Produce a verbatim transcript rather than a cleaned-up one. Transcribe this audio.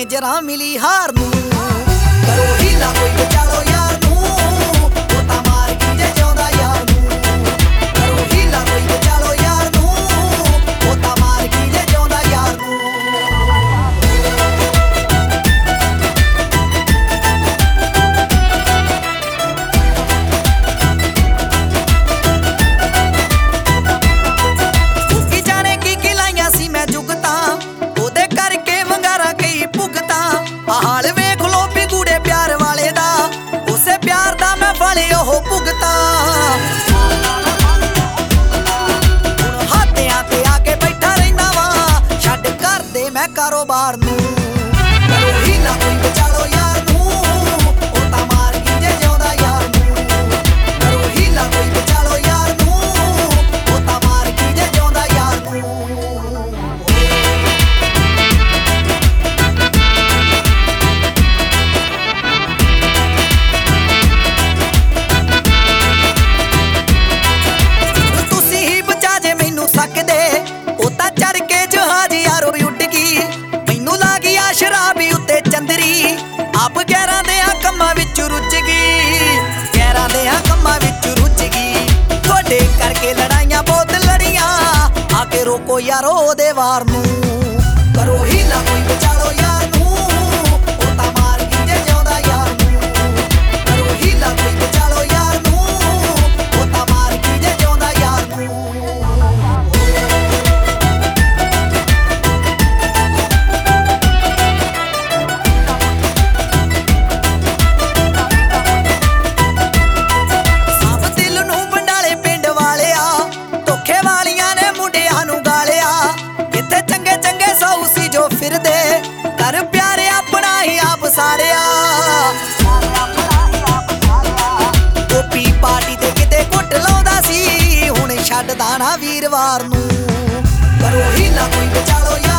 ਜਰਾਂ ਮਿਲੀ ਹਾਰ ਨੂੰ। ਕਰੋ ਹੀਲਾ ਕੋਈ ਬਚਾਲੋ ਯਾਰ ਨੂੰ, ਉਹ ਤਾਂ ਮਾਰ ਗਈ ਜੇ ਜਿਉਂਦਾ ਯਾਰ ਨੂੰ। ਕਰੋ ਹੀਲਾ ਕੋਈ ਬਚਾਲੋ ਯਾਰ ਨੂੰ, ਉਹ ਤਾਂ ਮਾਰ ਗਈ ਜੇ ਜਿਉਂਦਾ ਯਾਰ ਨੂੰ। ਕੀ ਜਾਣੇ ਕੀ ਕੀ ਲਾਈਆਂ ਸੀ ਮੈਂ ਜੁਗਤਾਂ, ਉਹਦੇ ਕਰਕੇ ਵੰਗਾਰਾ ਕਈ ਭੁਗਤਾਂ। ਆ ਹਾਲ ਵੇਖ ਲੋ ਵੀ ਗੂੜੇ ਪਿਆਰ ਵਾਲੇ ਦਾ, ਉਸੇ ਪਿਆਰ ਦਾ ਮੈਂ ਫਲ ਉਹ ਭੁਗਤਾਂ। ਹੁਣ ਹਾਥਿਆਂ ਤੇ ਆ ਕੇ ਬੈਠਾ ਰਹਿੰਦਾ ਵਾਂ, ਛੱਡ ਘਰ ਦੇ ਮੈਂ ਕਾਰੋਬਾਰ ਨੂੰ। ਕਰੋ ਹੀਲਾ ਕੋਈ ਬਚਾਲੋ ਯਾਰ ਨੂੰ, ਉਹ ਤਾਂ ਮਾਰ ਗਈ ਜੇ ਜਿਉਂਦਾ ਯਾਰ ਨੂੰ। ਕਰੋ ਹੀਲਾ ਕੋਈ ਬਚਾਲੋ ਯਾਰ ਨੂੰ, ਉਹ ਤਾਂ ਮਾਰ ਗਈ ਜੇ ਜਿਉਂਦਾ ਯਾਰ ਨੂੰ। ਤੁਸੀਂ ਹੀ ਬਚਾ ਜੇ ਮੈਨੂੰ ਸਕਦੇ, ਉਹ ਤਾਂ ਚੜ ਕੇ ਜਹਾਜ਼ ਯਾਰੋ ਉੱਡ ਗਈ। ਮੈਨੂੰ ਲਾ ਗਈ ਆ ਸ਼ਰਾਬੀ ਉੱਤੇ ਚੰਦਰੀ, ਆਪ ਗੈਰਾਂ ਦੇ ਆ ਕੰਮਾਂ ਵਿੱਚ ਰੁੱਝ ਗਈ। ਗੈਰਾਂ ਦੇ ਆ ਕੰਮਾਂ ਵਿੱਚ ਰੁੱਝ ਗਈ, ਤੁਹਾਡੇ ਕਰਕੇ ਲੜਾਈਆਂ ਬਹੁਤ ਲੜੀਆਂ। ਆ ਕੇ ਰੋਕੋ ਯਾਰੋ ਉਹਦੇ ਵਾਰ ਨੂੰ। ਕਰੋ ਹੀਲਾ ਕੋਈ ਬਚਾਲੋ ਯਾਰ ਨੂੰ, ਉਹ ਤਾਂ ਮਾਰ ਗਈ ਜੇ ਜਿਉਂਦਾ ਯਾਰ ਨੂੰ। ਕਰੋ ਹੀਲਾ ਕੋਈ ਬਚਾਲੋ ਯਾਰ ਨੂੰ, ਉਹ ਤਾਂ ਮਾਰ ਗਈ ਜੇ ਜਿਉਂਦਾ ਯਾਰ ਨੂੰ। ਸਾਫ ਦਿਲ ਨੂੰ ਬੰਡਾਲੇ ਪਿੰਡ ਵਾਲਿਆ, ਧੋਖੇ ਵਾਲੀਆਂ ਨੇ ਮੁੰਡਿਆਂ ਨੂੰ ਗਾਲਿਆ। ਇੱਥੇ ਚੰਗੇ ਚੰਗੇ ਸੌ ਸੀ ਜੋ ਫਿਰਦੇ, ਕਰ ਪਿਆਰੇ ਆਪਣਾ ਹੀ ਆਪ ਸਾਰਿਆ। ਗੋਪੀ ਪਾਰਟੀ ਤੇ ਕਿਤੇ ਘੁੱਟ ਲਾਉਂਦਾ ਸੀ, ਹੁਣ ਛੱਡਦਾ ਨਾ ਵੀਰਵਾਰ ਨੂੰ। ਕਰੋ ਹੀਲਾ ਕੋਈ ਬਚਾਲੋ ਯਾਰ